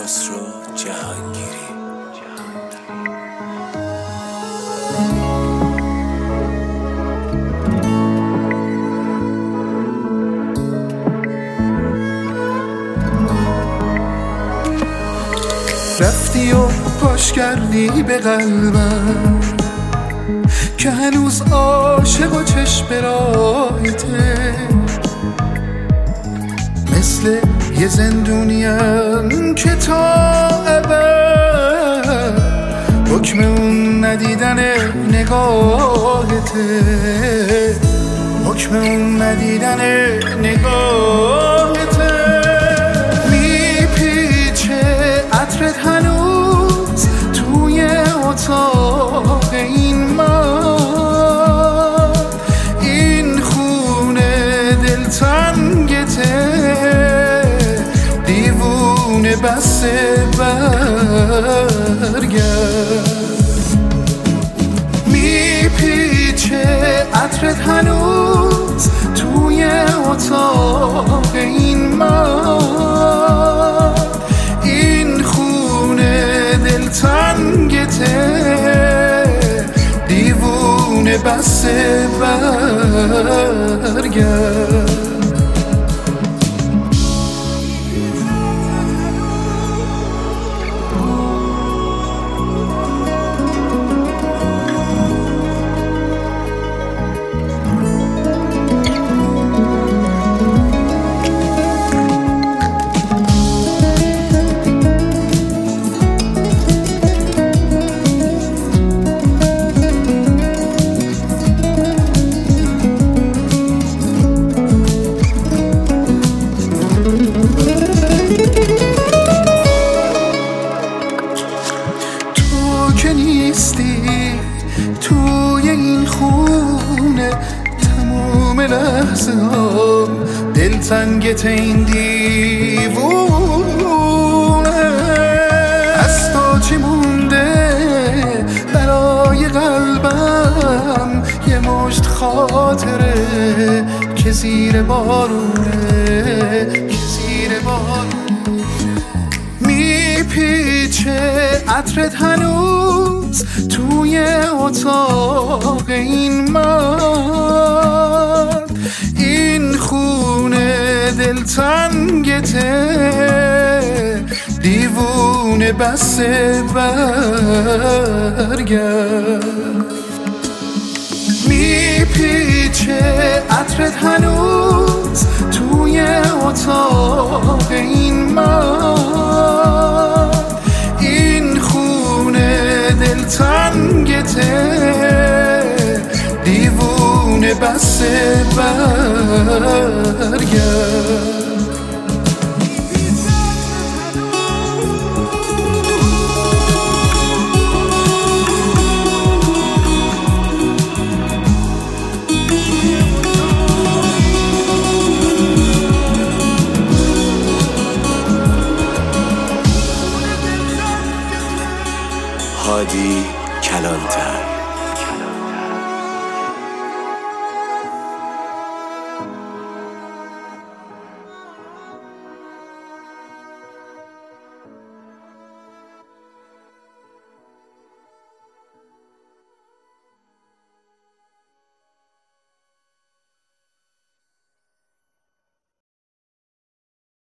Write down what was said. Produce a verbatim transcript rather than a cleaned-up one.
خسرو جهانگیری. رفتی و پاش کردی به قلبم که هنوز عاشق و چشم راهته، مثل یه زندونیم که تا ابد حکم اون ندیدن نگاهته، حکم اون ندیدن نگاهته. میپیچه عطرت هنوز توی اتاق این من، این خونه دلتنگته، دیوونه بسه برگرد. میپیچه عطرت هنوز توی اتاق این من، این خونه دلتنگته، دیوونه بسه برگرد. که نیستی توی این خونه، تمام لحظه ها دلتنگت این دیوونه. از تو چی مونده برای قلبم؟ یه مشت خاطره که زیر بارونه، که زیر بارونه. میپیچه عطرت هنوز توی اتاق این من، این خونه دلتنگته، دیوونه بسه برگرد. میپیچه عطرت هنوز توی اتاق این من، این خونه دلتنگته، دیوونه بسه برگرد. هادی کلانتر.